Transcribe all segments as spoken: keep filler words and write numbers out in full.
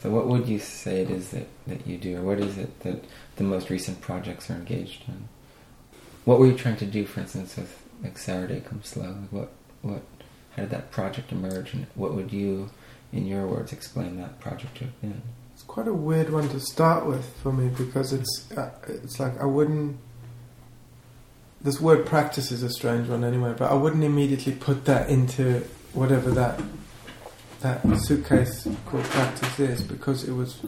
So what would you say it is that, that you do, or what is it that the most recent projects are engaged in? What were you trying to do, for instance, with like Saturday Comes Slow? Like what, what, how did that project emerge, and what would you, in your words, explain that project to have been? It's quite a weird one to start with for me, because it's uh, it's like I wouldn't. This word practice is a strange one anyway, but I wouldn't immediately put that into whatever that that suitcase called practice is, because it was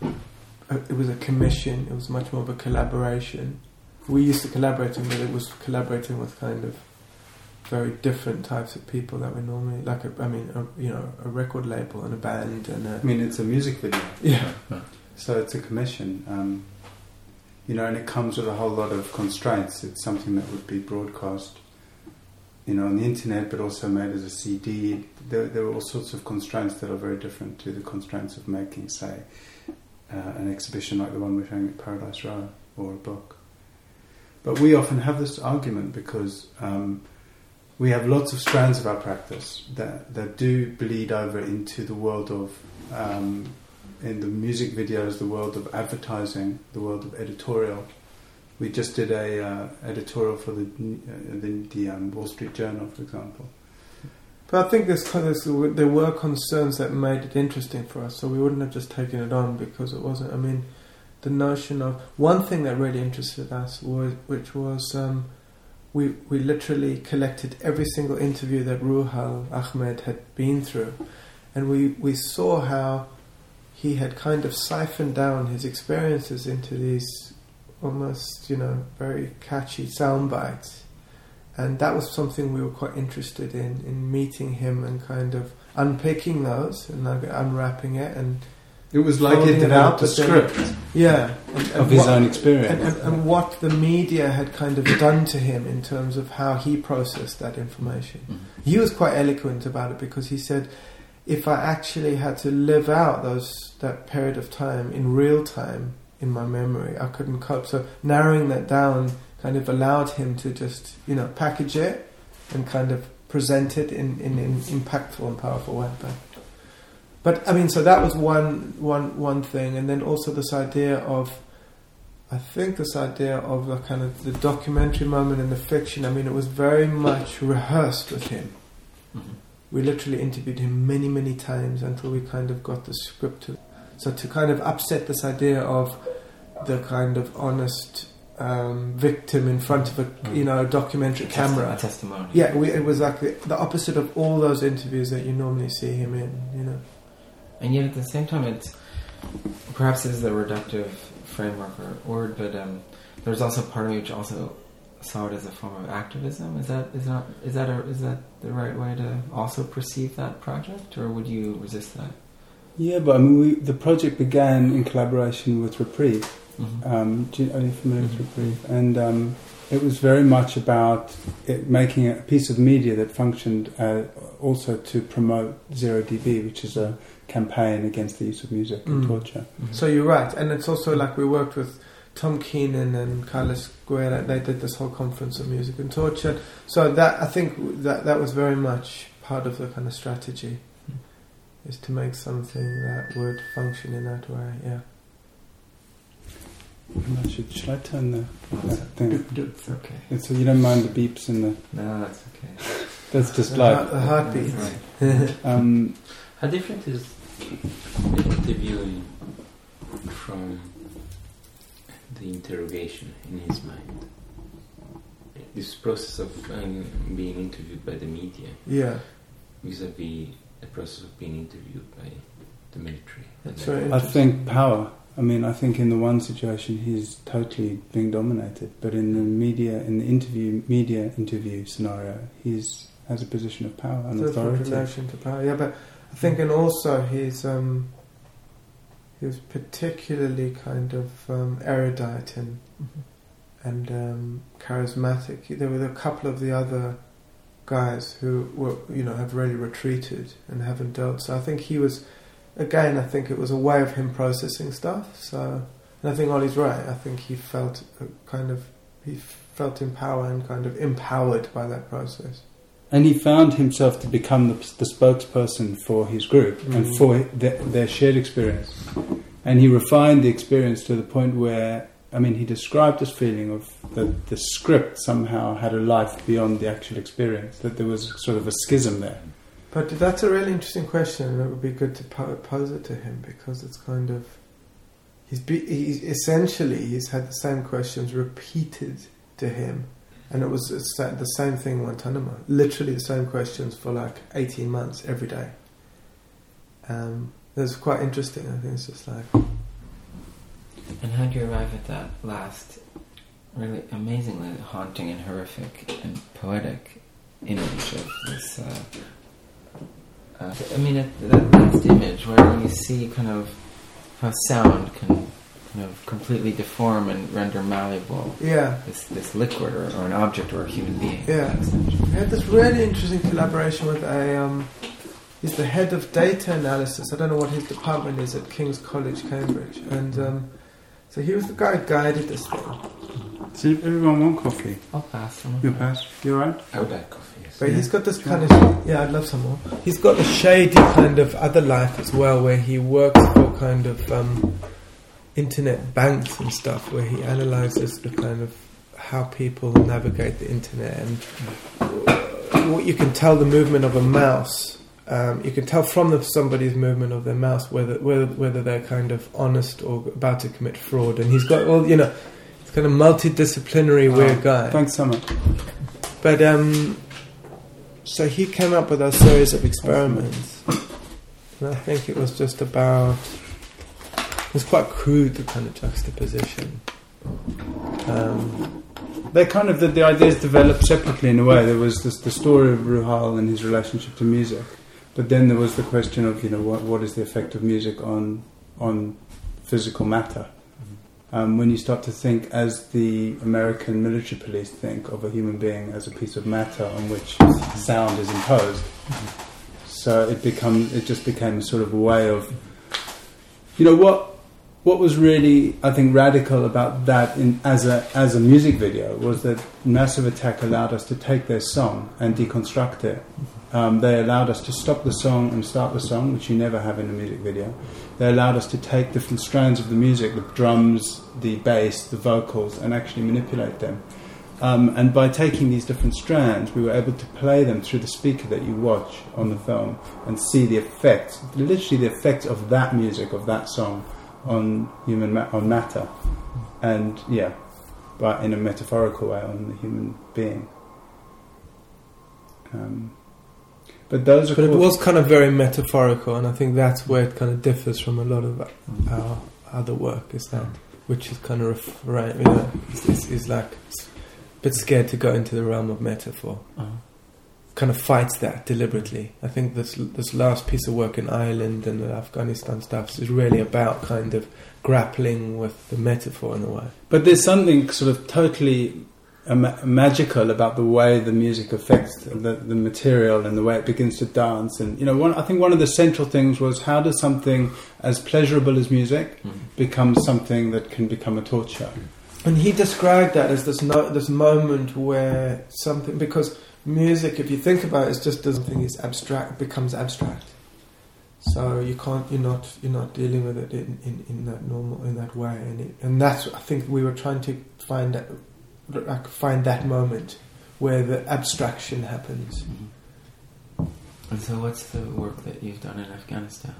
a, it was a commission. It was much more of a collaboration. We used to collaborate, but it was collaborating with kind of very different types of people that we normally like. A, I mean, a, you know, a record label and a band and a, I mean, it's a music video. Yeah. So it's a commission. Um, You know, and it comes with a whole lot of constraints. It's something that would be broadcast, you know, on the internet, but also made as a C D. There, there are all sorts of constraints that are very different to the constraints of making, say, uh, an exhibition like the one we're showing at Paradise Row, or a book. But we often have this argument because um, we have lots of strands of our practice that, that do bleed over into the world of... Um, in the music videos, the world of advertising, the world of editorial. We just did a uh, editorial for the uh, the, the um, Wall Street Journal, for example. But I think there's kind of, there were concerns that made it interesting for us, so we wouldn't have just taken it on because it wasn't. I mean, the notion of one thing that really interested us was, which was um, we we literally collected every single interview that Ruhal Ahmed had been through, and we we saw how he had kind of siphoned down his experiences into these almost, you know, very catchy sound bites. And that was something we were quite interested in, in meeting him and kind of unpicking those and like unwrapping it. And it was like he developed a script then, yeah, and, and of his what, own experience. And, and, and what the media had kind of done to him in terms of how he processed that information. Mm-hmm. He was quite eloquent about it because he said, if I actually had to live out those that period of time in real time in my memory, I couldn't cope. So narrowing that down kind of allowed him to just, you know, package it and kind of present it in in an impactful and powerful way. But, but I mean, so that was one one one thing, and then also this idea of, I think this idea of the kind of the documentary moment and the fiction. I mean, it was very much rehearsed with him. Mm-hmm. We literally interviewed him many, many times until we kind of got the script to. So to kind of upset this idea of the kind of honest um, victim in front of a mm. you know a documentary a camera, testi- a testimony. Yeah, we, it was like the, the opposite of all those interviews that you normally see him in. You know, and yet at the same time, it's perhaps it is a reductive framework or word, but um, there's also part of me which also saw it as a form of activism. Is that is not is that a, is that the right way to also perceive that project, or would you resist that? Yeah, but I mean, we, the project began in collaboration with Reprieve. Mm-hmm. Um, do you, are you familiar mm-hmm. with Reprieve? And um, it was very much about it making a piece of media that functioned uh, also to promote Zero D B, which is a campaign against the use of music and mm. torture. Mm-hmm. So you're right, and it's also like we worked with Tom Keenan and Carlos Guerra. They did this whole conference on music and torture. So that I think that that was very much part of the kind of strategy, mm. is to make something that would function in that way. Yeah. Should, should I turn the that thing? It's okay. It's, so you don't mind the beeps and the... No, that's okay. That's just the like... Heart, the heartbeat. Right. um, How different is interviewing from the interrogation in his mind? This process of um, being interviewed by the media, yeah, vis-a-vis the process of being interviewed by the military. That's very I think power. I mean, I think in the one situation he's totally being dominated, but in the media, in the interview, media interview scenario, he's has a position of power and authority. Relation to power, yeah. But I think, and also he's um, he was particularly kind of um, erudite and mm-hmm. and um, charismatic. There were a couple of the other guys who were, you know, have really retreated and haven't dealt. So I think he was. Again, I think it was a way of him processing stuff. So, and I think Ollie's right. I think he felt a kind of he felt empowered and kind of empowered by that process. and he found himself to become the, the spokesperson for his group mm. and for the, their shared experience. And he refined the experience to the point where, I mean, he described this feeling of that the script somehow had a life beyond the actual experience, that there was sort of a schism there. But that's a really interesting question, and it would be good to po- pose it to him, because it's kind of... He's, be, he's essentially, he's had the same questions repeated to him, and it was the same thing in Guantanamo. Literally the same questions for like eighteen months, every day. Um, that's quite interesting. I think it's just like... And how do you arrive at that last, really amazingly haunting and horrific and poetic image of this... Uh, uh, I mean, it, that last image where you see kind of how sound can kind of completely deform and render malleable yeah. this this liquid or, or an object or a human being. Yeah. We had this really interesting collaboration with a... Um, he's the head of data analysis. I don't know what his department is at King's College, Cambridge. And um, so he was the guy who guided this thing. So everyone want coffee? I'll pass. You'll pass? You alright? I would like coffee, yes. But yeah. he's got this kind of... Yeah, I'd love some more. He's got a shady kind of other life as well, where he works for kind of um, internet banks and stuff, where he analyses the kind of how people navigate the internet and what you can tell the movement of a mouse. Um, you can tell from the, somebody's movement of their mouse whether, whether whether they're kind of honest or about to commit fraud. And he's got all, you know, he's kind of multidisciplinary oh, weird guy. Thanks so much. But um, so he came up with a series of experiments, and I think it was just about. It was quite crude, the kind of juxtaposition. Um, They kind of the, the ideas developed separately in a way. There was this, the story of Ruhal and his relationship to music, but then there was the question of, you know, what what is the effect of music on on physical matter? Mm-hmm. Um, when you start to think, as the American military police think of a human being as a piece of matter on which sound is imposed, mm-hmm. so it become it just became a sort of a way of, you know, what. What was really, I think, radical about that in, as a as a music video was that Massive Attack allowed us to take their song and deconstruct it. Um, they allowed us to stop the song and start the song, which you never have in a music video. They allowed us to take different strands of the music, the drums, the bass, the vocals, and actually manipulate them. Um, and by taking these different strands, we were able to play them through the speaker that you watch on the film and see the effects, literally the effects of that music, of that song, on human ma- on matter, and yeah, but in a metaphorical way on the human being. Um, but those are. But it was kind of very metaphorical, and I think that's where it kind of differs from a lot of our other work. Is that which is kind of refer- you know, is, is, is like a bit scared to go into the realm of metaphor. Uh-huh. Kind of fights that deliberately. I think this this last piece of work in Ireland and the Afghanistan stuff is really about kind of grappling with the metaphor in a way. But there's something sort of totally uh, ma- magical about the way the music affects the, the material and the way it begins to dance. And you know, one, I think one of the central things was, how does something as pleasurable as music mm. become something that can become a torture? And he described that as this no, this moment where something, because music, if you think about it, is just something is abstract, becomes abstract. So you can't, you're not, you're not dealing with it in, in, in that normal, in that way, and it, and that's, I think we were trying to find that, like, find that moment where the abstraction happens. Mm-hmm. And so, what's the work that you've done in Afghanistan?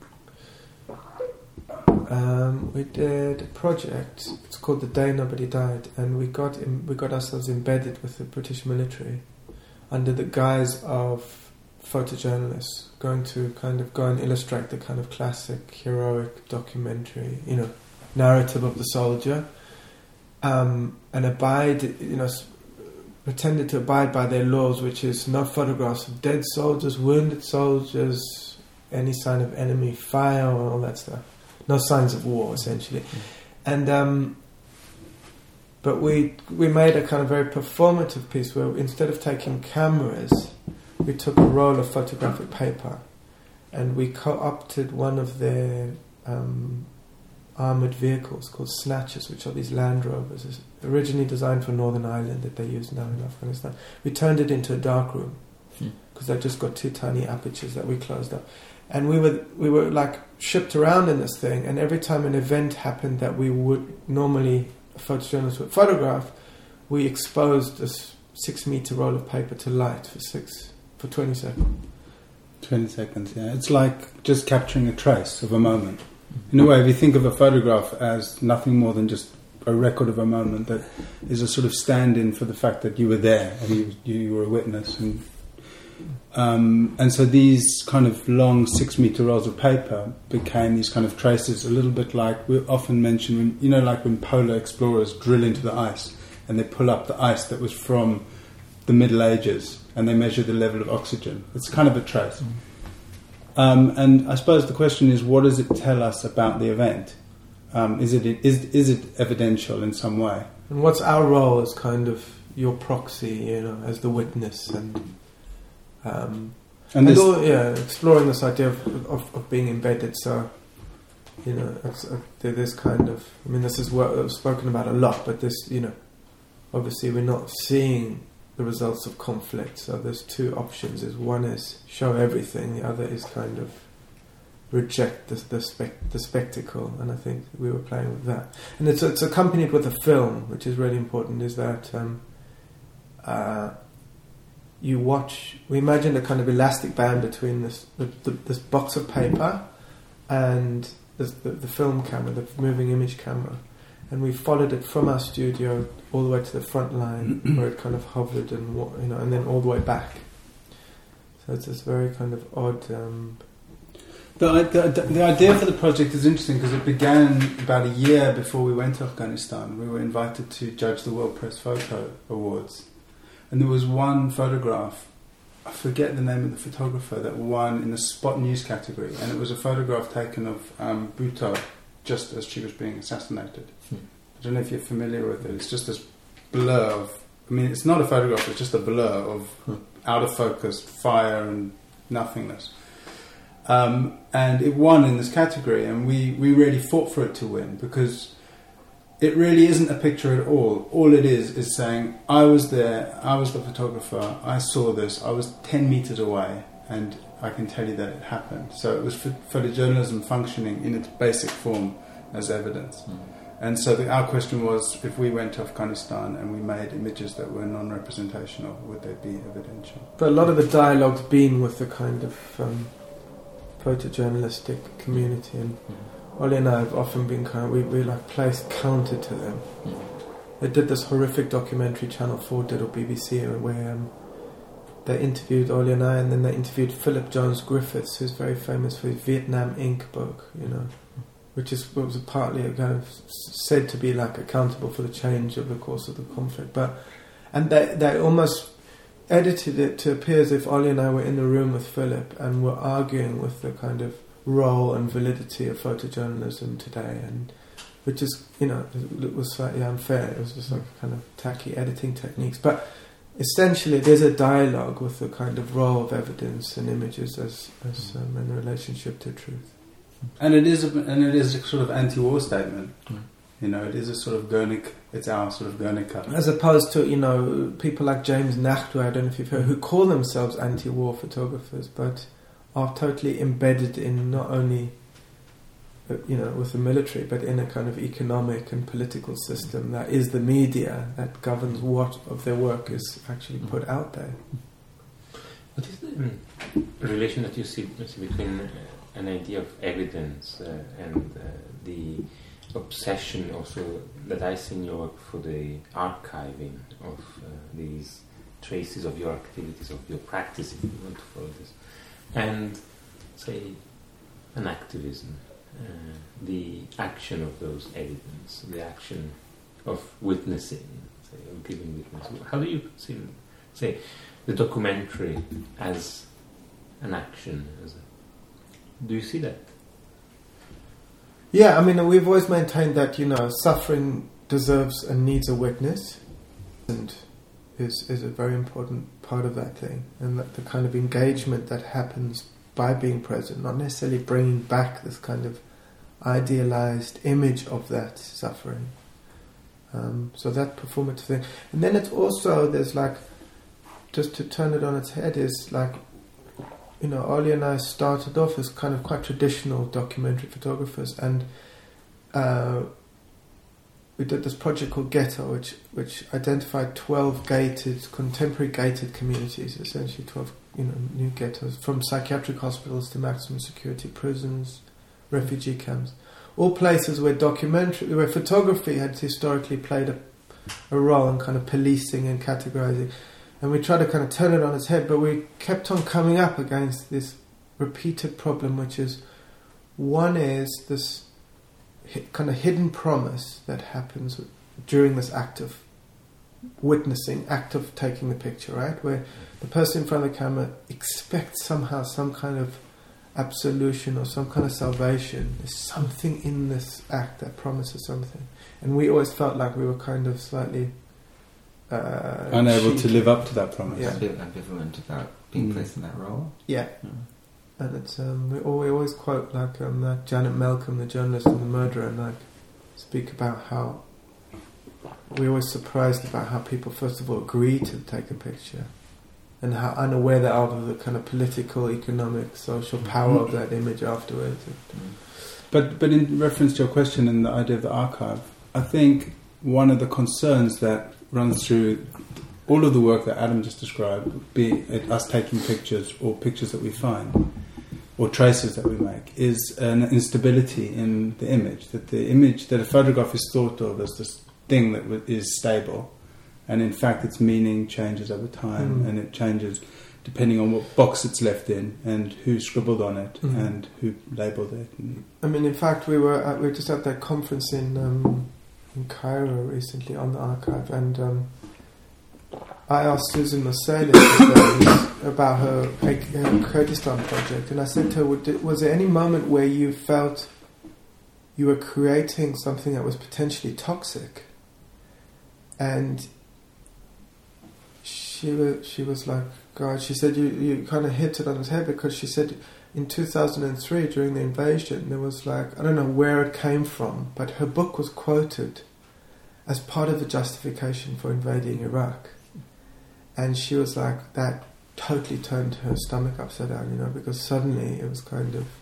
Um, we did a project. It's called The Day Nobody Died, and we got in, we got ourselves embedded with the British military under the guise of photojournalists, going to kind of go and illustrate the kind of classic heroic documentary, you know, narrative of the soldier, um, and abide, you know, pretended to abide by their laws, which is no photographs of dead soldiers, wounded soldiers, any sign of enemy fire, or all that stuff. No signs of war, essentially. Mm. And um, but we we made a kind of very performative piece where instead of taking cameras, we took a roll of photographic paper, and we co-opted one of their um, armoured vehicles called Snatchers, which are these Land Rovers, it's originally designed for Northern Ireland that they use now in Afghanistan. We turned it into a darkroom, because they just got two tiny apertures that we closed up. And we were we were like shipped around in this thing, and every time an event happened that we would normally, a photojournalist would photograph, we exposed this six meter roll of paper to light for six for twenty seconds. Twenty seconds, yeah. It's like just capturing a trace of a moment. In a way, if you think of a photograph as nothing more than just a record of a moment that is a sort of stand-in for the fact that you were there and you, you were a witness, and um, and so these kind of long six-meter rolls of paper became these kind of traces, a little bit like we often mention, when, you know, like when polar explorers drill into the ice and they pull up the ice that was from the Middle Ages and they measure the level of oxygen. It's kind of a trace. Mm-hmm. Um, and I suppose the question is, what does it tell us about the event? Um, is it is is it evidential in some way? And what's our role as kind of your proxy, you know, as the witness, and um, and, and all, yeah, exploring this idea of, of of being embedded. So, you know, it's, uh, there's kind of, I mean, this is what I've spoken about a lot, but this, you know, obviously we're not seeing the results of conflict. So there's two options: is one is show everything, the other is kind of reject the the, spec- the spectacle. And I think we were playing with that, and it's it's accompanied with a film, which is really important. Is that um, uh, you watch? We imagined a kind of elastic band between this the, the, this box of paper and this, the the film camera, the moving image camera, and we followed it from our studio all the way to the front line, where it kind of hovered, and you know, and then all the way back. So it's this very kind of odd. Um, The, the, the idea for the project is interesting because it began about a year before we went to Afghanistan. We were invited to judge the World Press Photo Awards. And there was one photograph, I forget the name of the photographer, that won in the Spot News category. And it was a photograph taken of um, Bhutto just as she was being assassinated. Hmm. I don't know if you're familiar with it. It's just this blur of... I mean, it's not a photograph, it's just a blur of hmm. out of focus, fire and nothingness. Um, and it won in this category, and we, we really fought for it to win, because it really isn't a picture at all. All it is is saying, I was there, I was the photographer, I saw this, I was ten metres away, and I can tell you that it happened. So it was photojournalism functioning in its basic form as evidence. Mm. And so the, our question was, if we went to Afghanistan and we made images that were non-representational, would they be evidential? But a lot of the dialogue's been with the kind of... Um, photojournalistic community, and mm-hmm. Ollie and I have often been kind of, we, we like placed counter to them. Mm-hmm. They did this horrific documentary, Channel four did, or B B C, where um, they interviewed Ollie and I, and then they interviewed Philip Jones Griffiths, who's very famous for his Vietnam Incorporated book, you know, which is was partly kind of said to be like accountable for the change of the course of the conflict. But and they they almost edited it to appear as if Ollie and I were in the room with Philip and were arguing with the kind of role and validity of photojournalism today, and which is, you know, it was slightly unfair. It was just like kind of tacky editing techniques. But essentially there's a dialogue with the kind of role of evidence and images as, as um, in relationship to truth. And it is a, and it is a sort of anti-war statement. Mm. You know, it is a sort of Guernica, it's our sort of Guernica. As opposed to, you know, people like James Nachtwey, I don't know if you've heard, who call themselves anti-war photographers, but are totally embedded in not only, you know, with the military, but in a kind of economic and political system that is the media that governs what of their work is actually put out there. What is the um, relation that you see, you see between uh, an idea of evidence uh, and uh, the obsession also that I see in your work for the archiving of uh, these traces of your activities, of your practice, if you want to follow this, and say an activism, uh, the action of those evidence, the action of witnessing, say, of giving witness. How do you see, say, the documentary as an action? As a, do you see that? Yeah, I mean, we've always maintained that, you know, suffering deserves and needs a witness, and is is a very important part of that thing, and that the kind of engagement that happens by being present, not necessarily bringing back this kind of idealized image of that suffering. Um, so that performative thing. And then it's also, there's like, just to turn it on its head, is like you know, Oli and I started off as kind of quite traditional documentary photographers, and uh, we did this project called Ghetto, which which identified twelve gated, contemporary gated communities, essentially twelve, you know, new ghettos, from psychiatric hospitals to maximum security prisons, refugee camps, all places where documentary, where photography had historically played a, a role in kind of policing and categorizing. And we tried to kind of turn it on its head, but we kept on coming up against this repeated problem, which is, one is this hi- kind of hidden promise that happens during this act of witnessing, act of taking the picture, right? Where the person in front of the camera expects somehow some kind of absolution or some kind of salvation. There's something in this act that promises something. And we always felt like we were kind of slightly... Uh, unable cheated. to live up to that promise. Yeah. A bit ambivalent about being Mm. placed in that role. Yeah. Yeah. And it's um, we, al- we always quote like um, that Janet Malcolm, the journalist and the murderer, and like speak about how we're always surprised about how people first of all agree to take a picture, and how unaware they are of the kind of political, economic, social power of that image afterwards. But but in reference to your question and the idea of the archive, I think one of the concerns that runs through all of the work that Adam just described, be it us taking pictures or pictures that we find or traces that we make, is an instability in the image. That the image, that a photograph is thought of as this thing that w- is stable, and in fact its meaning changes over time, Mm. and it changes depending on what box it's left in and who scribbled on it Mm. and who labelled it. And I mean, in fact, we were at, we were just at that conference in um, in Cairo recently on the archive, and um, I asked Susan Mercedes about her, her Kurdistan project, and I said to her, "Would- was there any moment where you felt you were creating something that was potentially toxic?" And she was, she was like, God, she said, you, you kind of hit it on his head, because she said in two thousand three, during the invasion, there was like, I don't know where it came from, but her book was quoted as part of the justification for invading Iraq. And she was like, that totally turned her stomach upside down, you know, because suddenly it was kind of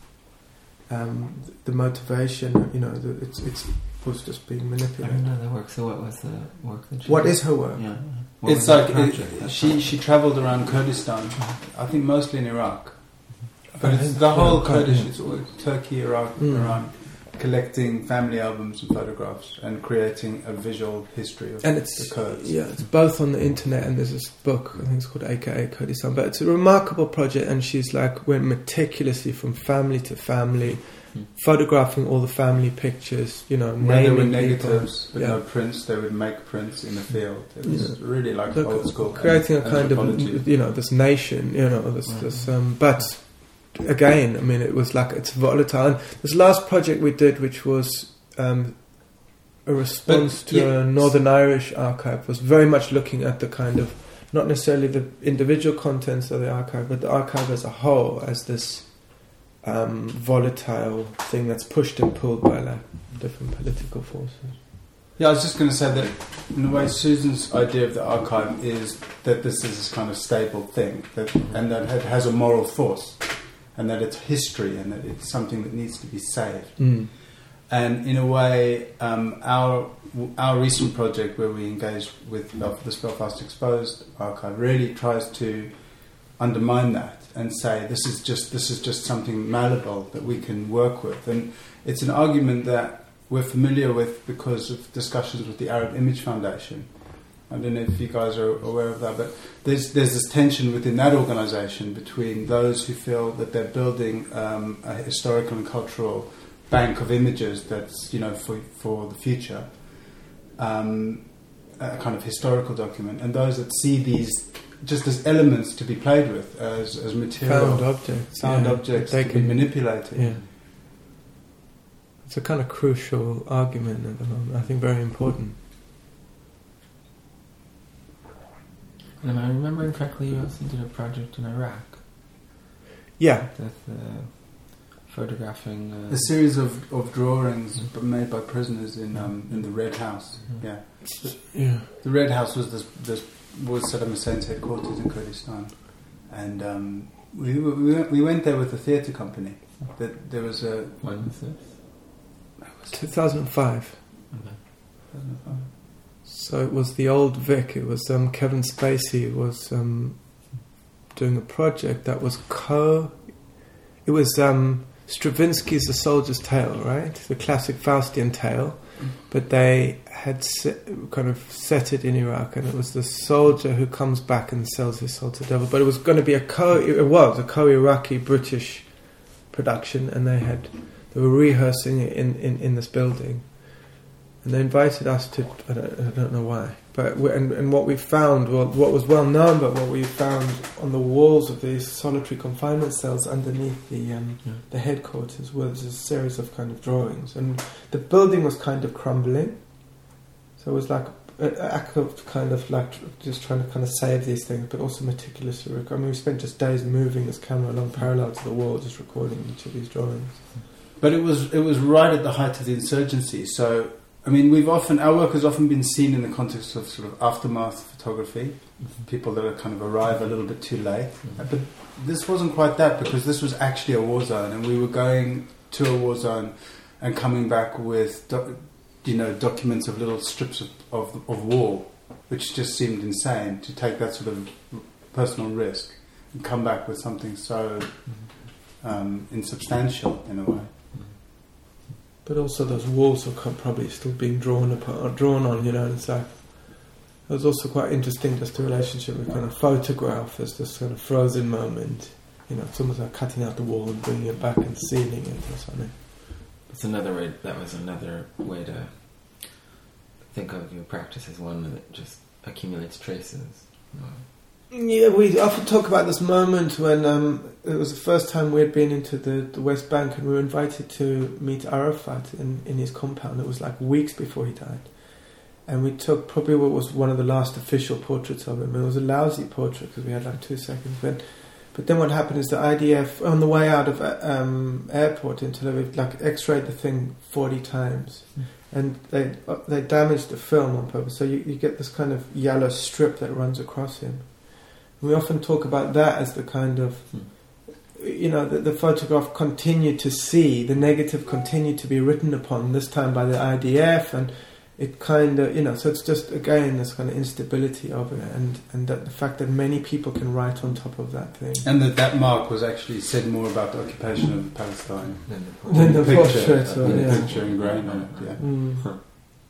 um, the motivation, you know, the, it's, it's was just being I don't manipulated. know the work. So what was the work that she What did? is her work? Yeah. What it's was like the project? it, That's she all. she travelled around Kurdistan, I think mostly in Iraq, but I it's think- the whole yeah, Kurdish, yeah. it's all Turkey, Iraq, Mm. Iran, collecting family albums and photographs and creating a visual history of And it's the Kurds. yeah, it's both on the internet, and there's this book, I think it's called A K A Kurdistan, but it's a remarkable project. And she's like went meticulously from family to family, Hmm. photographing all the family pictures, you know, Where there were naming people. negatives but Yeah. no prints, they would make prints in the field. It was Yeah. really like Look, old school. creating a an- kind anthropology. of, you know, this nation, you know, this, Right. this um, but again, I mean, it was like, it's volatile. And this last project we did, which was um, a response But, to yeah. a Northern Irish archive, was very much looking at the kind of, not necessarily the individual contents of the archive, but the archive as a whole, as this um, volatile thing that's pushed and pulled by like different political forces. Yeah, I was just going to say that in a way Susan's idea of the archive is that this is this kind of stable thing, that, and that it has a moral force, and that it's history, and that it's something that needs to be saved. Mm. And in a way, um, our our recent project where we engaged with Belf- this Belfast Exposed archive really tries to undermine that and say this is just this is just something malleable that we can work with. And it's an argument that we're familiar with because of discussions with the Arab Image Foundation. I don't know if you guys are aware of that, but there's there's this tension within that organisation between those who feel that they're building um, a historical and cultural bank of images that's, you know, for for the future, um, a kind of historical document, and those that see these just as elements to be played with, as as material, Found objects. sound yeah, objects they to be can- manipulated. Yeah. It's a kind of crucial argument at the moment, I think very important. And am I remembering correctly, you also did a project in Iraq Yeah, with uh, photographing. Uh, A series of, of drawings b- made by prisoners in um, in the Red House. Mhm. Yeah, yeah. the Red House was this, this was Saddam Hussein's headquarters in Kurdistan, and um, we, we went- we went there with the theatre company. That there was a When was this? two thousand five. So it was the old Vic. It was um, Kevin Spacey was um, doing a project that was co. It was um, Stravinsky's The Soldier's Tale, right? The classic Faustian tale, but they had set, kind of set it in Iraq, and it was the soldier who comes back and sells his soul to the devil. But it was going to be a co. It was a co-Iraqi British production, and they had they were rehearsing it in, in, in this building. And they invited us to, I don't, I don't know why, but we, and, and what we found, well, what was well known, but what we found on the walls of these solitary confinement cells underneath the um, Yeah. the headquarters was a series of kind of drawings, and the building was kind of crumbling, so it was like an act of kind of like tr- just trying to kind of save these things, but also meticulously record. I mean, we spent just days moving this camera along parallel to the wall, just recording each of these drawings. But it was it was right at the height of the insurgency. So I mean, we've often our work has often been seen in the context of sort of aftermath photography, people that are kind of arrive a little bit too late. Mm-hmm. But this wasn't quite that, because this was actually a war zone, and we were going to a war zone and coming back with doc, you know documents of little strips of, of of wall, which just seemed insane to take that sort of personal risk and come back with something so um, insubstantial in a way. But also those walls are co- probably still being drawn upon, drawn on, you know, and it's like, it was also quite interesting, just the relationship with kind of photograph as this kind of frozen moment. You know, it's almost like cutting out the wall and bringing it back and sealing it or something. It's another way. That was another way to think of your practice as one that just accumulates traces. You know. Yeah, we often talk about this moment when um, it was the first time we had been into the, the West Bank, and we were invited to meet Arafat in, in his compound. It was like weeks before he died. And we took probably what was one of the last official portraits of him. It was a lousy portrait because we had like two seconds. But, but then what happened is the I D F, on the way out of um, airport in Tel Aviv, like x-rayed the thing forty times. Mm. And they uh, they damaged the film on purpose. So you, you get this kind of yellow strip that runs across him. We often talk about that as the kind of, you know, the, the photograph continued to see, the negative continued to be written upon, this time by the I D F, and it kind of, you know, so it's just, again, this kind of instability of it, and, and that the fact that many people can write on top of that thing. And that that mark was actually said more about the occupation of Palestine Then the picture, portrait, so, than yeah. the picture ingrained on it, yeah. Mm.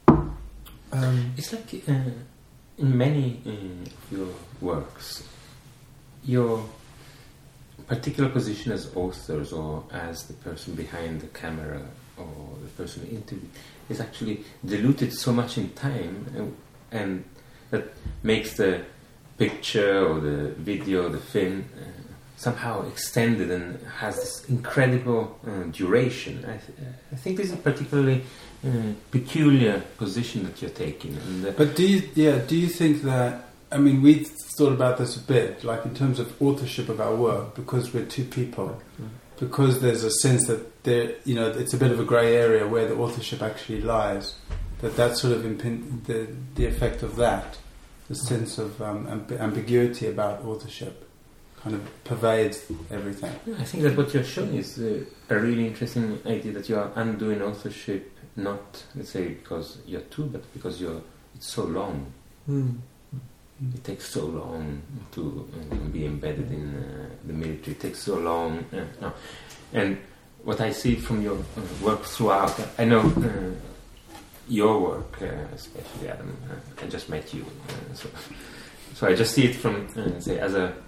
Um, It's like uh, in many uh, of your works, your particular position as authors or as the person behind the camera or the person interviewed is actually diluted so much in time, and, and that makes the picture or the video, the film, uh, somehow extended and has this incredible uh, duration. I, th- I think this is a particularly uh, peculiar position that you're taking. And, uh, But do you, yeah, do you think that, I mean, we thought about this a bit, like in terms of authorship of our work, because we're two people, mm. because there's a sense that there, you know, it's a bit of a grey area where the authorship actually lies, that that sort of impin- the the effect of that, the sense of um, amb- ambiguity about authorship, kind of pervades everything. I think that what you're showing is uh, a really interesting idea that you are undoing authorship, not, let's say, because you're two, but because you're it's so long. mm. It takes so long to uh, be embedded in uh, the military. It takes so long. Uh, no. And what I see from your uh, work throughout, I know uh, your work, uh, especially Adam. Uh, I just met you, uh, so so I just see it from, uh, say, as a,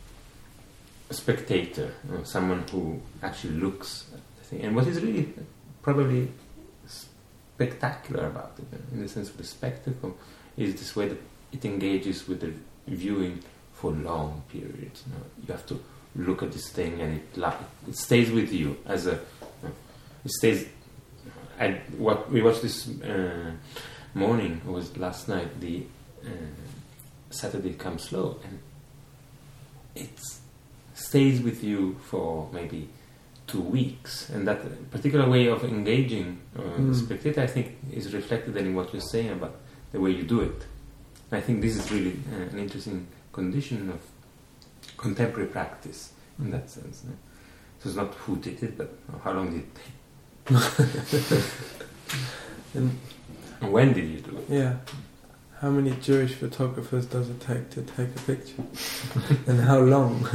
a spectator, you know, someone who actually looks at the thing. And what is really probably spectacular about it, in the sense of the spectacle, is this way that it engages with the viewing for long periods. You know, you have to look at this thing, and it la- it stays with you as a. You know, it stays. I what we watched this uh, morning was last night. The uh, Saturday Come Slow, and it stays with you for maybe two weeks. And that particular way of engaging uh, mm. the spectator, I think, is reflected in what you're saying about the way you do it. I think this is really uh, an interesting condition of contemporary practice, in that sense. No? So it's not who did it, but how long did it take? And And when did you do it? yeah, how many Jewish photographers does it take to take a picture, and how long?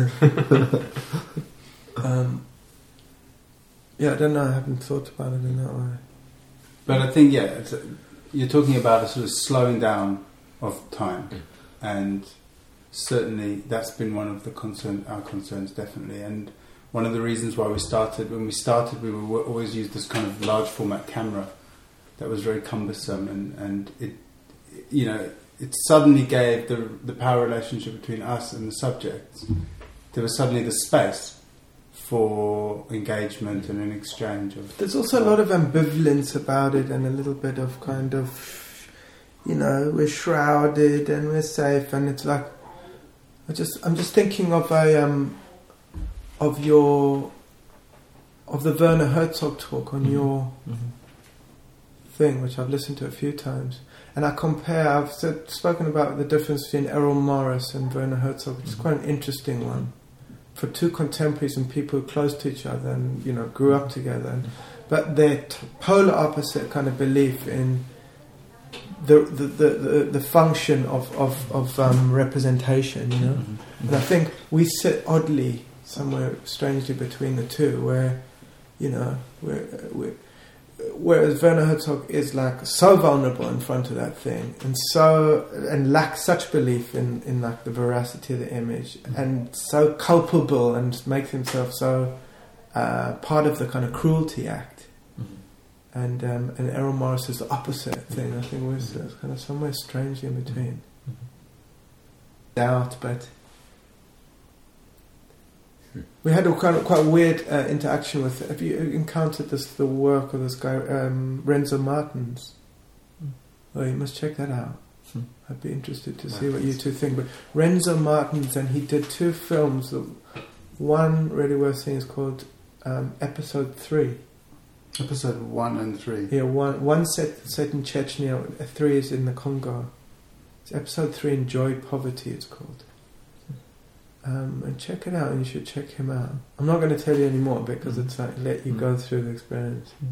um, yeah, I don't know. I haven't thought about it in that way. But I think, yeah, it's a, you're talking about a sort of slowing down of time, Mm. and certainly that's been one of the concern, our concerns, definitely. And one of the reasons why we started, when we started, we would always use this kind of large format camera that was very cumbersome, and, and it, you know, it suddenly gave the the power relationship between us and the subjects. There was suddenly the space for engagement and an exchange of. There's also a lot of ambivalence about it, and a little bit of kind of, you know, we're shrouded and we're safe, and it's like, I just, I'm just thinking of a, um, of your, of the Werner Herzog talk on Mhm. your Mm-hmm. thing, which I've listened to a few times, and I compare. I've said, spoken about the difference between Errol Morris and Werner Herzog, which is quite an interesting one for two contemporaries and people close to each other, and you know, grew up together, and, but they're t- polar opposite kind of belief in the the the, the, the function of of, of um, representation, you know. Mm-hmm. And I think we sit oddly somewhere strangely between the two, where you know we're, we're whereas Werner Herzog is like so vulnerable in front of that thing, and so and lacks such belief in, in like the veracity of the image, Mm-hmm. and so culpable, and makes himself so uh, part of the kind of cruelty act. Mm-hmm. And um, and Errol Morris is the opposite thing. I think we're sort of kind of somewhere strangely in between. Mm-hmm. Doubt, but we had a kind of quite weird uh, interaction with. Have you encountered this the work of this guy um, Renzo Martins? Mm. Oh, you must check that out. Hmm. I'd be interested to see what Martins. you two think. But Renzo Martins, and he did two films. The one really worth seeing is called um, Episode Three. Episode one and three. Yeah, one one set set in Chechnya, uh, three is in the Congo. It's Episode Three, Enjoy Poverty. It's called. Um, and check it out, and you should check him out. I'm not going to tell you any more because Mm. it's like let you Mm. go through the experience. Mm.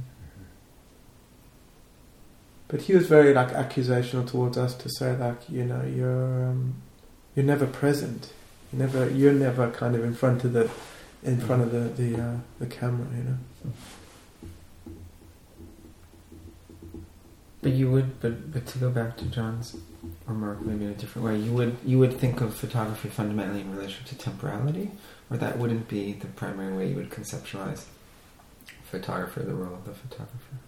But he was very like accusational towards us to say like, you know, you're um, you're never present. You never you're never kind of in front of the in front of the the uh, the camera, you know. But you would, but but to go back to John's remark, maybe in a different way, you would you would think of photography fundamentally in relation to temporality, or that wouldn't be the primary way you would conceptualize photographer, the role of the photographer.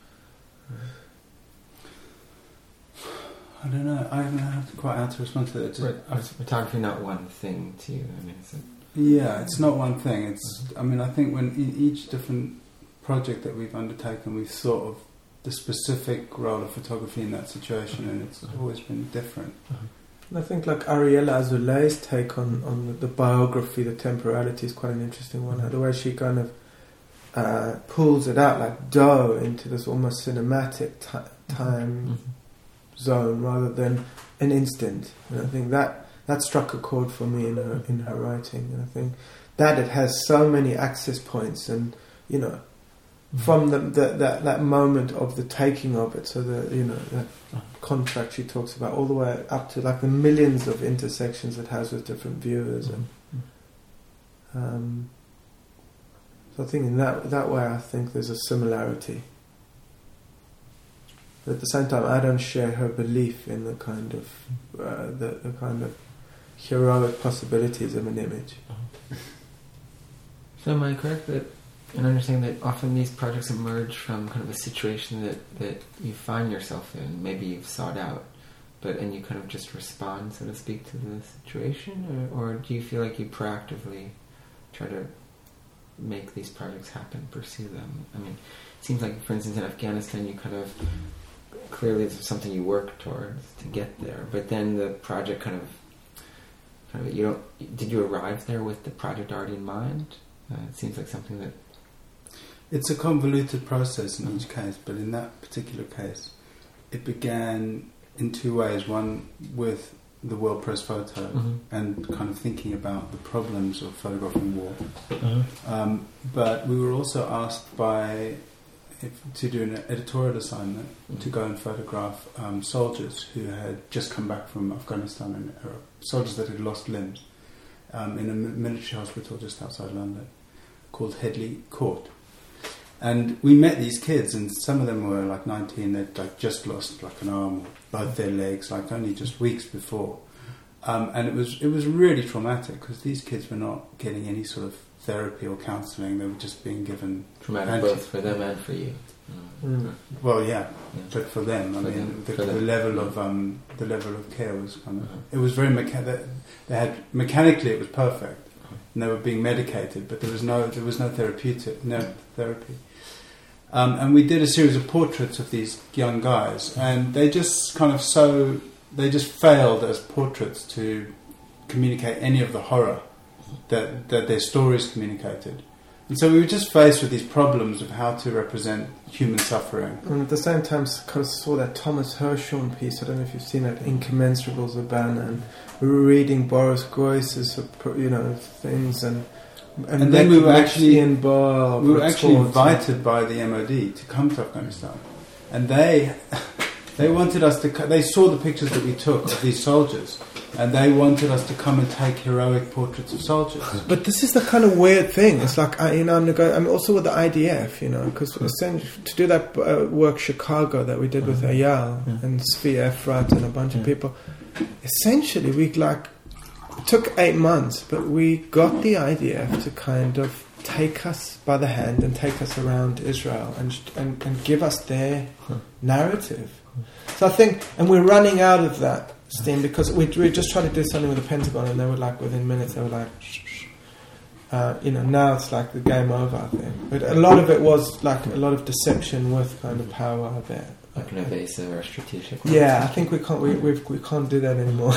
I don't know. I don't know how to quite how to respond to that. Just, Right. Is photography not one thing to you? I mean, is it? Yeah, it's not one thing. It's. I mean, I think when in each different project that we've undertaken, we've thought of the specific role of photography in that situation, and it's always been different. And I think like Ariella Azoulay's take on, on the, the biography, the temporality is quite an interesting one. The way she kind of uh, pulls it out like dough into this almost cinematic ti time Mm-hmm. zone rather than an instant. And I think that that struck a chord for me in her in her writing. And I think that it has so many access points, and you know, from the, the that that moment of the taking of it, so the you know that contract she talks about, all the way up to like the millions of intersections it has with different viewers, and um, so I think in that that way I think there's a similarity. But at the same time, I don't share her belief in the kind of uh, the, the kind of heroic possibilities of an image. So am I correct that in understanding that often these projects emerge from kind of a situation that, that you find yourself in, maybe you've sought out, but and you kind of just respond, so to speak, to the situation, or, or do you feel like you proactively try to make these projects happen, pursue them? I mean, it seems like, for instance, in Afghanistan, you kind of clearly it's something you work towards to get there, but then the project kind of, kind of you don't. Did you arrive there with the project already in mind? Uh, it seems like something that. It's a convoluted process in each case, but in that particular case, it began in two ways. One with the World Press Photo Mhm. and kind of thinking about the problems of photographing war. Uh-huh. Um, but we were also asked by if, to do an editorial assignment to go and photograph um, soldiers who had just come back from Afghanistan and Iraq, soldiers that had lost limbs um, in a military hospital just outside London called Headley Court. And we met these kids, and some of them were like nineteen. They'd like just lost like an arm, or both their legs, like only just weeks before. Um, and it was it was really traumatic because these kids were not getting any sort of therapy or counselling. They were just being given Traumatic anti- both for them and for you. Mm. Well, yeah, Yeah. but for them, I For mean, them, the, for the them. level of um, the level of care was kind of. Uh-huh. It was very mecha- they, they had mechanically it was perfect, and they were being medicated, but there was no there was no therapeutic no therapy. Um, and we did a series of portraits of these young guys, and they just kind of so they just failed as portraits to communicate any of the horror that that their stories communicated. And so we were just faced with these problems of how to represent human suffering. And at the same time, I saw that Thomas Hirschhorn piece. I don't know if you've seen it, Incommensurables Urbana. And we were reading Boris Groys's, you know, things, and and, And then we were actually- Ian Boyle, We were actually Fritz Horn. invited by the M O D to come to Afghanistan, and they they wanted us to. co- They saw the pictures that we took of these soldiers, and they wanted us to come and take heroic portraits of soldiers. But this is the kind of weird thing. It's like, I, you know, I'm, nego- I'm also with the I D F, you know, because to do that uh, work Chicago that we did with Ayal Yeah. and Svi Efrat and a bunch Yeah. of people, essentially we like, it took eight months, but we got the I D F to kind of take us by the hand and take us around Israel and and, and give us their narrative. So I think, and we're running out of that steam because we we just tried to do something with the Pentagon, and they were like within minutes they were like, shh, shh. Uh, you know, now it's like the game over. I think, but a lot of it was like a lot of deception with kind of power there. Like an evasive or strategic. Yeah, I think we can't we we've, we can't do that anymore.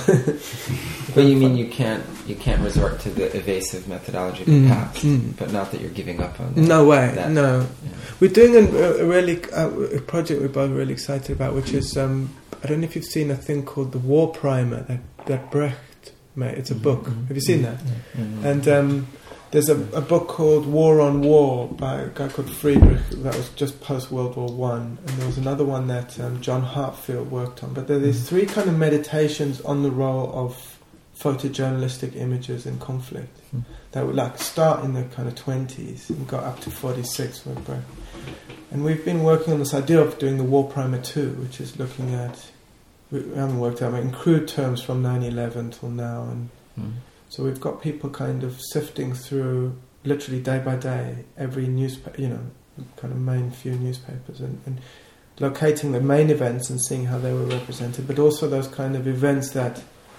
But you mean you can't you can't resort to the evasive methodology of the Mm, past, mm. but not that you're giving up on that. No way, that. no. Yeah. We're doing a, a really uh, a project we're both really excited about, which is um, I don't know if you've seen a thing called the War Primer that that Brecht made. It's a book. Mhm. Have you seen that? Mhm. And um, there's a, a book called War on War by a guy called Friedrich that was just post World War One, and there was another one that um, John Hartfield worked on. But there are these three kind of meditations on the role of photojournalistic images in conflict Mm. that would like start in the kind of twenties and got up to forty-six with Brecht. And we've been working on this idea of doing the War Primer two, which is looking at, we haven't worked out, but in crude terms from nine eleven till now, and Mhm. so we've got people kind of sifting through, literally day by day, every newspaper, you know, kind of main few newspapers, and, and locating the main events and seeing how they were represented, but also those kind of events that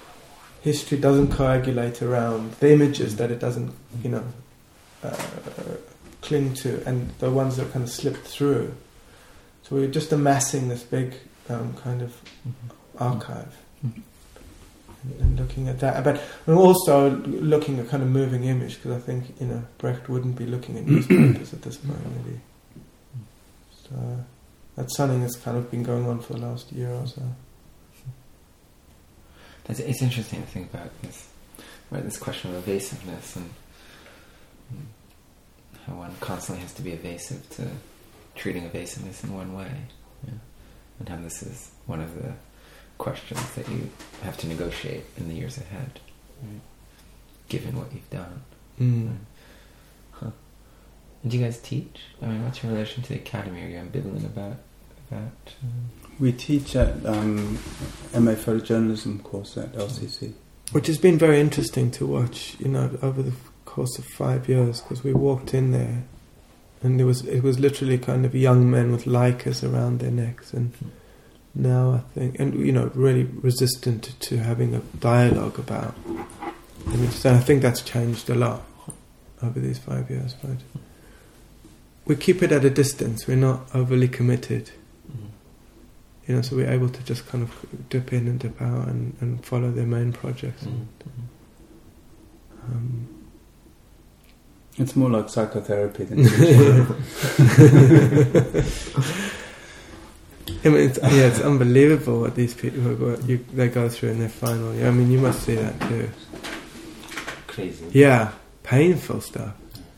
history doesn't coagulate around, the images that it doesn't, you know, uh, cling to, and the ones that kind of slip through. So we're just amassing this big um, kind of archive. Mhm. And looking at that, but and also looking at kind of moving image, because I think, you know, Brecht wouldn't be looking at newspapers at this point, maybe. So that's something that's kind of been going on for the last year or so. That's, it's interesting to think about this, right? This question of evasiveness and and how one constantly has to be evasive to treating evasiveness in one way, yeah? And how this is one of the questions that you have to negotiate in the years ahead, right? Given what you've done. Mm. Right? Huh. And do you guys teach? I mean, what's your relation to the academy? Are you ambivalent about about? Um, We teach at um, M A Photojournalism course at L C C. Which has been very interesting to watch, you know, over the course of five years, because we walked in there, and there was it was literally kind of young men with Leicas around their necks, and now I think, and you know, really resistant to, to having a dialogue about images. And I think that's changed a lot over these five years. But we keep it at a distance. We're not overly committed. You know, so we're able to just kind of dip in and dip out and, and follow their main projects. mm-hmm. Um, It's more like psychotherapy than teaching. I mean, it's, yeah, it's unbelievable what these people what you, they go through in their final year. I mean, you must see that too. Crazy. Yeah, painful stuff.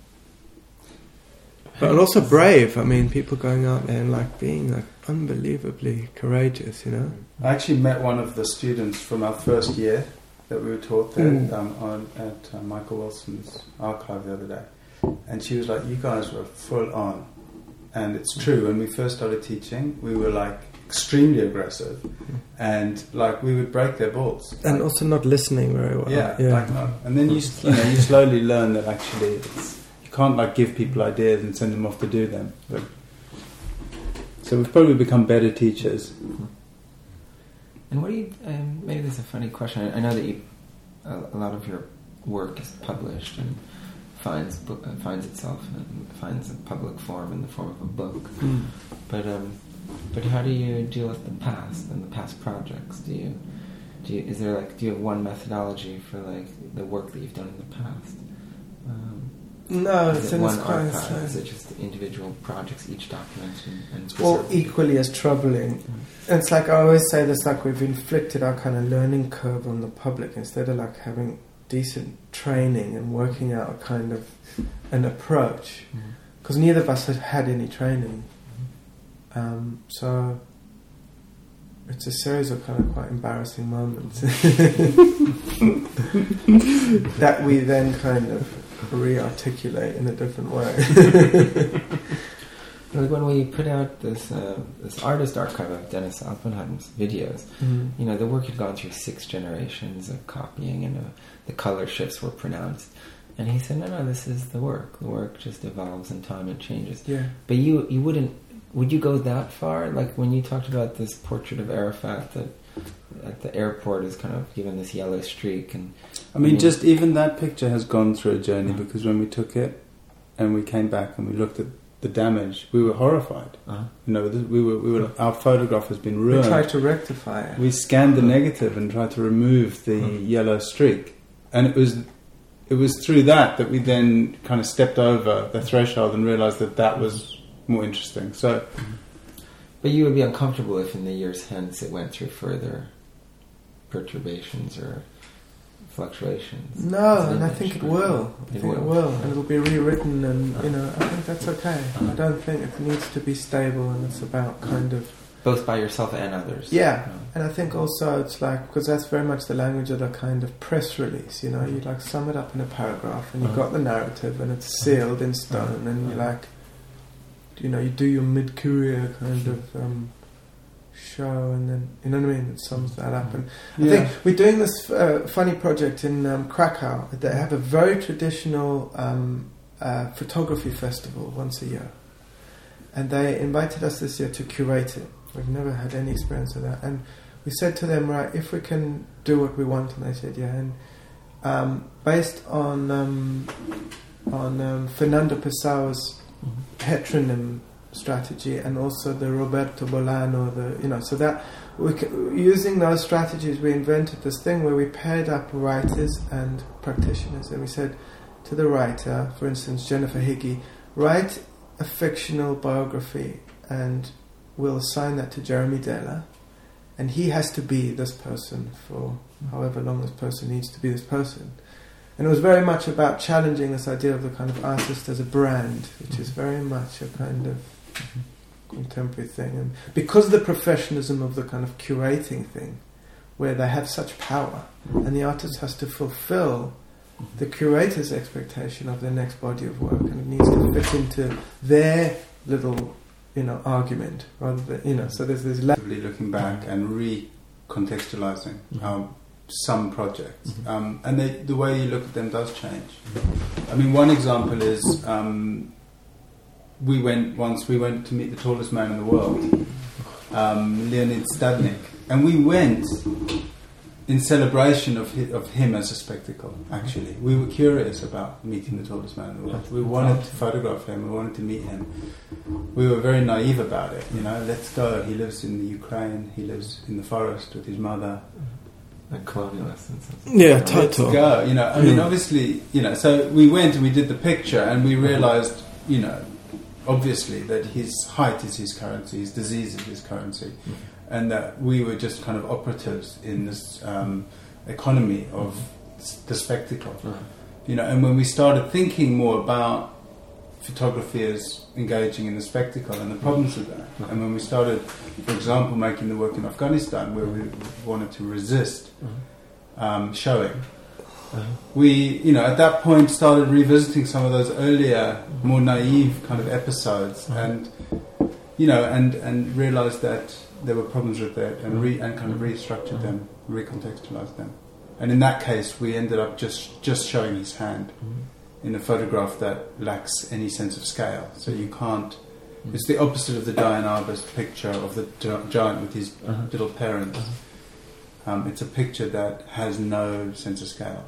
But also brave. I mean, people going out there and like being like unbelievably courageous, you know. I actually met one of the students from our first year that we were taught there Mm. um, on, at uh, Michael Wilson's archive the other day, and she was like, "You guys were full on," and it's true. When we first started teaching, we were like extremely aggressive, and like we would break their balls, And like, also not listening very well. yeah, yeah. like, uh, and then you you know you slowly learn that actually it's, you can't like give people ideas and send them off to do them. But, so we've probably become better teachers. And what do you? Um, maybe this is a funny question. I, I know that you, a, a lot of your work is published and finds book, uh, finds itself and finds a public form in the form of a book. Mm. But um, but how do you deal with the past and the past projects? Do you do you, is there like do you have one methodology for like the work that you've done in the past? Um, No, is it's it in one this kind archive? of Is it just individual projects, each document and, and Or preserved? equally as troubling. It's like I always say this, like we've inflicted our kind of learning curve on the public instead of like having decent training and working out a kind of an approach, because Mhm. neither of us had had any training. Um, so it's a series of kind of quite embarrassing moments that we then kind of re-articulate in a different way. Like when we put out this uh, this artist archive of Dennis Oppenheim's videos, Mm. you know, the work had gone through six generations of copying, and uh, the color shifts were pronounced. And he said, "No, no, this is the work. The work just evolves in time and changes." Yeah. But you, you wouldn't. Would you go that far? Like when you talked about this portrait of Arafat that at the airport is kind of given this yellow streak, and I mean, Mhm. just even that picture has gone through a journey, Mhm. because when we took it and we came back and we looked at the damage, we were horrified. uh, You know, th- we were, we were, our photograph has been We ruined. tried to rectify it. We scanned the negative and tried to remove the Mhm. yellow streak, and it was, it was through that that we then kind of stepped over the threshold and realised that that was more interesting. So, but you would be uncomfortable if in the years hence it went through further perturbations or fluctuations. No, As an and I image, think it but- will. I It think it will. will, and it'll be rewritten, and you know, I think that's okay. I don't think it needs to be stable, and it's about kind of both by yourself and others. yeah. No. And I think also it's like, because that's very much the language of the kind of press release. You know, you like sum it up in a paragraph, and you've Uh-huh. got the narrative, and it's sealed in stone, and you like, you know, you do your mid-career kind of um, show, and then you know what I mean. It sums that up, and I yeah. think we're doing this uh, funny project in um, Krakow. They have a very traditional um, uh, photography festival once a year, and they invited us this year to curate it. We've never had any experience of that, and we said to them, right, if we can do what we want, and they said, yeah, and um, based on um, on um, Fernando Pessoa's heteronym strategy, and also the Roberto Bolano, the you know, so that we c- using those strategies, we invented this thing where we paired up writers and practitioners, and we said to the writer, for instance, Jennifer Higgy, write a fictional biography, and we'll assign that to Jeremy Della, and he has to be this person for however long this person needs to be this person. And it was very much about challenging this idea of the kind of artist as a brand, which is very much a kind of contemporary thing. And because of the professionalism of the kind of curating thing, where they have such power, and the artist has to fulfill the curator's expectation of their next body of work, and it needs to fit into their little, you know, argument, rather than, you know, so there's this... La- looking back and recontextualizing Mhm. um, some projects, Mhm. um, and they, the way you look at them does change. I mean, one example is um, we went once. We went to meet the tallest man in the world, um, Leonid Stadnik, and we went in celebration of hi- of him as a spectacle. Actually, we were curious about meeting the tallest man in the world. We wanted to photograph him. We wanted to meet him. We were very naive about it. You know, let's go. He lives in the Ukraine. He lives in the forest with his mother. Like colonialists and stuff. yeah, Let's total. go. You know, I mean, Mm. obviously, you know. So we went and we did the picture, and we realised, you know, obviously, that his height is his currency, his disease is his currency, mm-hmm. and that we were just kind of operatives in this um, economy of mm-hmm. the spectacle. Mm-hmm. You know, and when we started thinking more about photography as engaging in the spectacle and the problems with that, mm-hmm. and when we started, for example, making the work in Afghanistan, where we wanted to resist mm-hmm. um, showing, uh-huh. we, you know, at that point started revisiting some of those earlier, more naive kind of episodes, uh-huh. and you know, and and realized that there were problems with that, and re, and kind of restructured uh-huh. them, recontextualized them, and in that case, we ended up just just showing his hand uh-huh. in a photograph that lacks any sense of scale. So you can't. Uh-huh. It's the opposite of the Diane Arbus picture of the gi- giant with his uh-huh. little parents. Uh-huh. Um, it's a picture that has no sense of scale.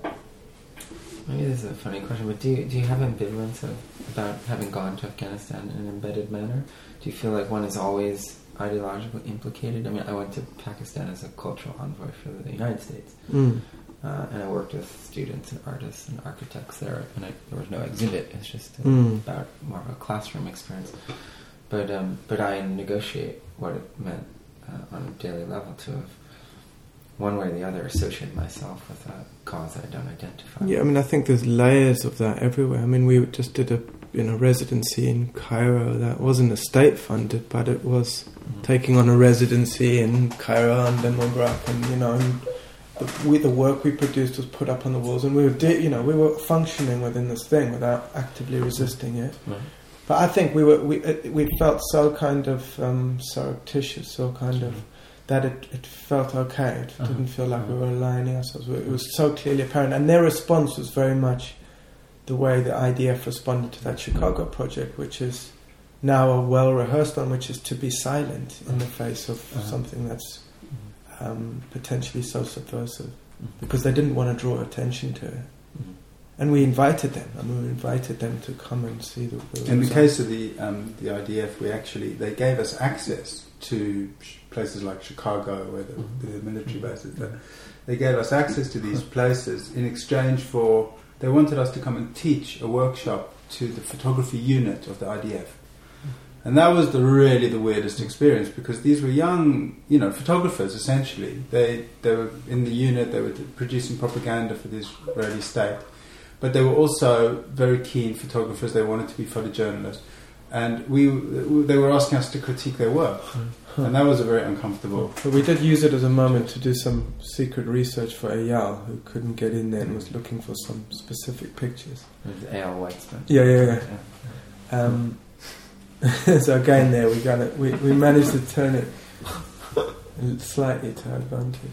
Maybe this is a funny question, but do you, do you have ambivalence of, about having gone to Afghanistan in an embedded manner? Do you feel like one is always ideologically implicated? I mean, I went to Pakistan as a cultural envoy for the United States, mm. uh, and I worked with students and artists and architects there, and I, there was no exhibit. It's just a, mm. about more of a classroom experience. But um, but I negotiate what it meant uh, on a daily level to have, one way or the other, associate myself with a cause that I don't identify with. Yeah, I mean, I think there's layers of that everywhere. I mean, we just did a you know residency in Cairo that wasn't state funded, but it was mm-hmm. taking on a residency in Cairo and then Mubrak, and you know, and the, we, the work we produced was put up on the walls, and we were di- you know we were functioning within this thing without actively resisting it. Mm-hmm. But I think we were we it, we felt so kind of um, surreptitious, so kind mm-hmm. of. that it, it felt okay. It uh-huh. didn't feel like uh-huh. we were aligning ourselves. It was so clearly apparent. And their response was very much the way the I D F responded to that Chicago project, which is now a well-rehearsed one, which is to be silent uh-huh. in the face of uh-huh. something that's um, potentially so subversive. Uh-huh. Because they didn't want to draw attention to it. Uh-huh. And we invited them. I mean, we invited them to come and see the... the in the case of the um, the I D F, we actually... They gave us access to places like Chicago, where the, the military bases there. They gave us access to these places in exchange for... They wanted us to come and teach a workshop to the photography unit of the I D F. And that was the really the weirdest experience, because these were young, you know, photographers, essentially. They they were in the unit, they were producing propaganda for the Israeli state. But they were also very keen photographers. They wanted to be photojournalists. And we, they were asking us to critique their work. Huh. And that was a very uncomfortable... But we did use it as a moment to do some secret research for Eyal, who couldn't get in there and was looking for some specific pictures. Eyal Weitzman. Yeah, yeah, yeah. yeah. Um, so again there, we, got it, we, we managed to turn it slightly to our advantage.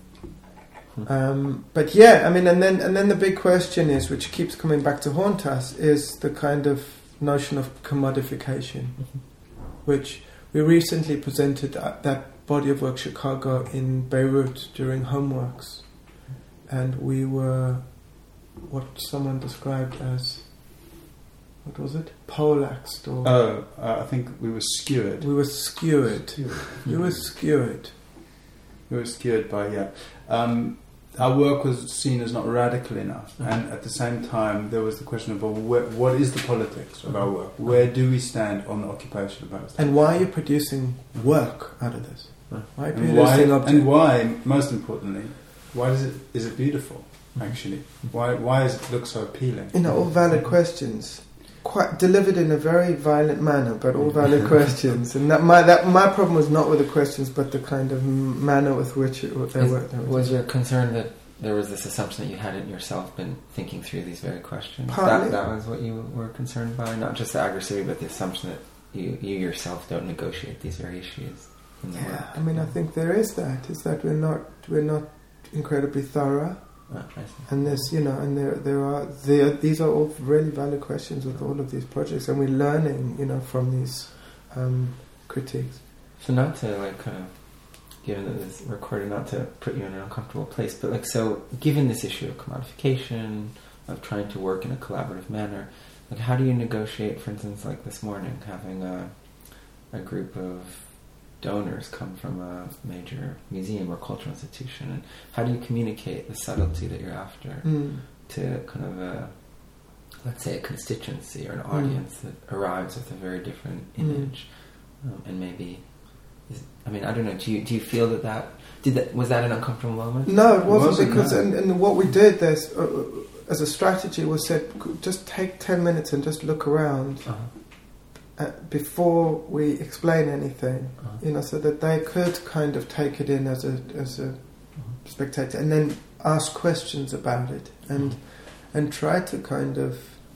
Um, but yeah, I mean, and then and then the big question is, which keeps coming back to haunt us, is the kind of notion of commodification, mm-hmm. which we recently presented at that body of work, Chicago, in Beirut during Homeworks, and we were what someone described as, what was it? Poleaxed, or oh, uh, I think we were skewered. We were skewered. skewered. we were skewered. We were skewered by yeah. Um, our work was seen as not radical enough, mm-hmm. and at the same time there was the question of well, where, what is the politics of our work? Where do we stand on the occupation of Palestine? And why are you producing work out of this? Why are you and, why, and why, most importantly, why does it is it beautiful? Actually, why why does it look so appealing? You know, all valid questions, quite delivered in a very violent manner, but all valid questions. And that my that my problem was not with the questions, but the kind of manner with which it, they Is, were. They were was your concern that there was this assumption that you hadn't yourself been thinking through these very questions? Partly. That, that was what you were concerned by, not just the aggressivity, but the assumption that you, you yourself don't negotiate these very issues. In the yeah, work. I mean, I think there is that. Is that we're not we're not incredibly thorough. Oh, and there's, you know, and there there are there, these are all really valid questions with all of these projects, and we're learning, you know, from these um, critiques. So not to like kind of, given that this recording, not to put you in an uncomfortable place, but like so, given this issue of commodification, of trying to work in a collaborative manner, like how do you negotiate, for instance, like this morning, having a a group of donors come from a major museum or cultural institution, and how do you communicate the subtlety that you're after mm. to kind of uh, let's say, a constituency or an audience mm. that arrives with a very different image, mm. um, and maybe, is, I mean, I don't know. Do you do you feel that that did that was that an uncomfortable moment? No, it wasn't, it wasn't because no. and, and what we did there's uh, as a strategy was said, just take ten minutes and just look around. Uh-huh. Uh, before we explain anything, uh-huh. you know, so that they could kind of take it in as a as a uh-huh. spectator, and then ask questions about it, and uh-huh. and try to kind of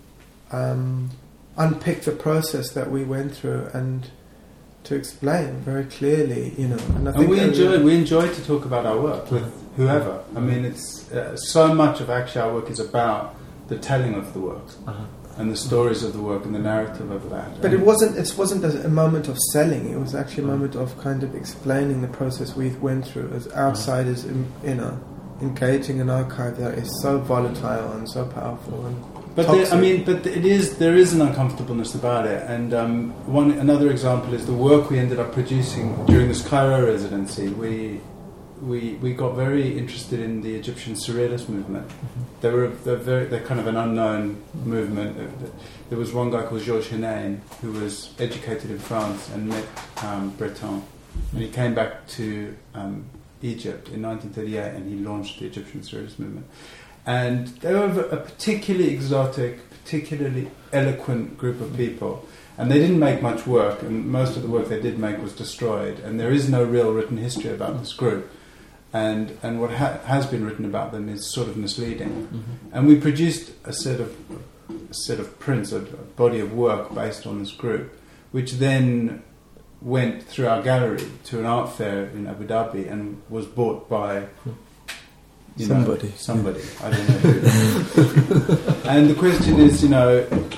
um, unpick the process that we went through, and to explain very clearly, you know. And, I think and we enjoy we enjoy to talk about our work with whoever. I mean, it's uh, so much of actually our work is about the telling of the work. Uh-huh. And the stories of the work and the narrative of that. But it wasn't. It wasn't a moment of selling. It was actually a moment of kind of explaining the process we went through as outsiders, in, you know, engaging an archive that is so volatile and so powerful. And but there, I mean, but it is there is an uncomfortableness about it. And um, one another example is the work we ended up producing during this Cairo residency. We. We we got very interested in the Egyptian Surrealist movement. Mm-hmm. They were they're very they're kind of an unknown movement. There was one guy called Georges Hinaine who was educated in France and met um, Breton, and he came back to um, Egypt in nineteen thirty-eight and he launched the Egyptian Surrealist movement. And they were a particularly exotic, particularly eloquent group of people. And they didn't make much work, and most of the work they did make was destroyed. And there is no real written history about this group. And and what ha- has been written about them is sort of misleading. Mm-hmm. And we produced a set of a set of prints, a, a body of work based on this group, which then went through our gallery to an art fair in Abu Dhabi and was bought by you somebody. Know, somebody. I don't know who. And the question is, you know,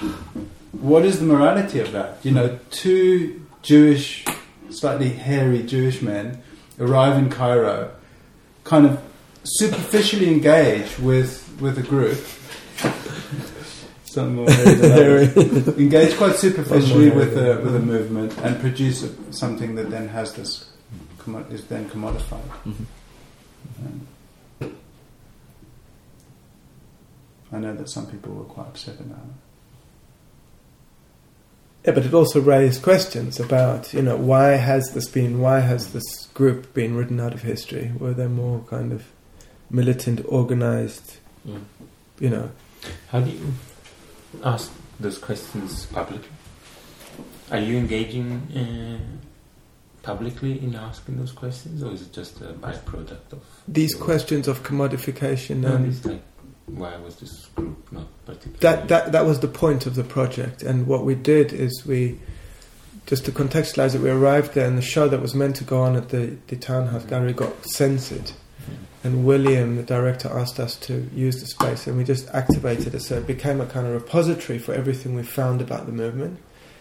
what is the morality of that? You know, two Jewish, slightly hairy Jewish men arrive in Cairo, kind of superficially engage with with a group. Some more engage quite superficially with a with a movement and produce a, something that then has this commo- is then commodified. Mm-hmm. Um, I know that some people were quite upset about it. Yeah, but it also raised questions about, you know, why has this been, why has this group been written out of history? Were they more kind of militant, organised, mm. you know? How do you ask those questions publicly? Are you engaging uh, publicly in asking those questions, or is it just a byproduct of... These questions of commodification no, and... It's like, why was this group not particularly... That, that that was the point of the project, and what we did is we, just to contextualise it, we arrived there and the show that was meant to go on at the, the Townhouse Gallery got censored, mm-hmm. and William, the director, asked us to use the space, and we just activated it, so it became a kind of repository for everything we found about the movement.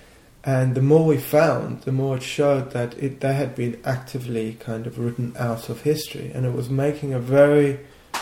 And the more we found, the more it showed that it, they had been actively kind of written out of history, and it was making a very...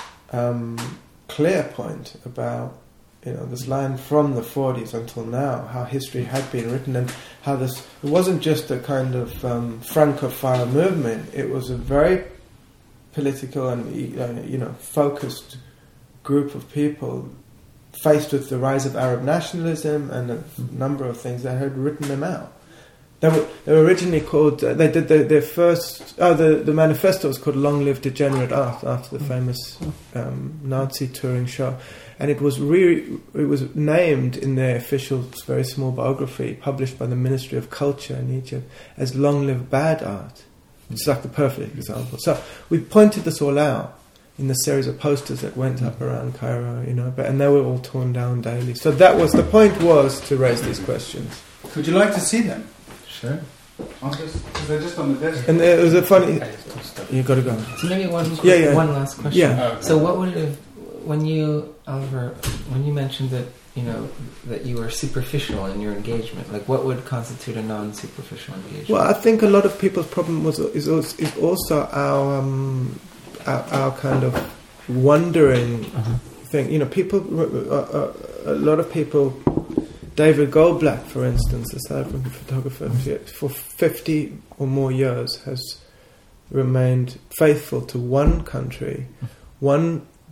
Um, clear point about, you know, this line from the forties until now, how history had been written, and how this, it wasn't just a kind of um, Francophile movement, it was a very political and, you know, focused group of people faced with the rise of Arab nationalism and a number of things that had written them out. They were, they were originally called, uh, they did the, their first, oh, the, the manifesto was called Long Live Degenerate Art, after the famous um, Nazi touring show. And it was re, it was named in their official, very small biography, published by the Ministry of Culture in Egypt, as Long Live Bad Art. It's like the perfect example. So we pointed this all out in the series of posters that went up around Cairo, you know, but, and they were all torn down daily. So that was, the point was to raise these questions. Would you like to see them? Sure. Because they're just on the desk. And it was a funny... You got to go. So maybe one, yeah, yeah. one last question. Yeah. Oh, okay. So what would it have... When you, Oliver, when you mentioned that, you know, that you were superficial in your engagement, like what would constitute a non-superficial engagement? Well, I think a lot of people's problem was is also, is also our, um, our our kind of wondering uh-huh. thing. You know, people... Uh, uh, a lot of people... David Goldblatt, for instance, a South African photographer, for fifty or more years has remained faithful to one country, one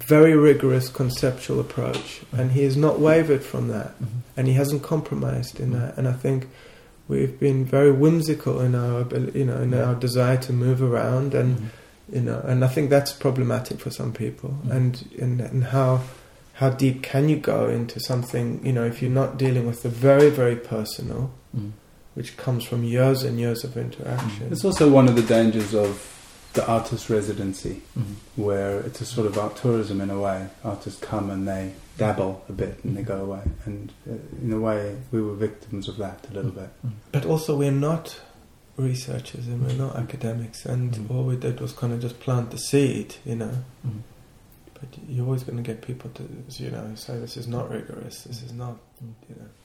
very rigorous conceptual approach, and he has not wavered from that, Mm-hmm. and he hasn't compromised in Mhm. that. And I think we've been very whimsical in our, abil- you know, in our desire to move around, and Mm-hmm. you know, and I think that's problematic for some people. Mhm. And, and and how how deep can you go into something? You know, if you're not dealing with the very very personal, Mm-hmm. which comes from years and years of interaction. It's also one of the dangers of the artist residency, Mm-hmm. where it's a sort of art tourism in a way. Artists come and they dabble a bit and they go away. And uh, in a way, we were victims of that a little bit. But also, we're not researchers and we're not academics, and Mm. all we did was kind of just plant the seed, you know. Mm-hmm. But you're always going to get people to, you know, say this is not rigorous, this is not, you know.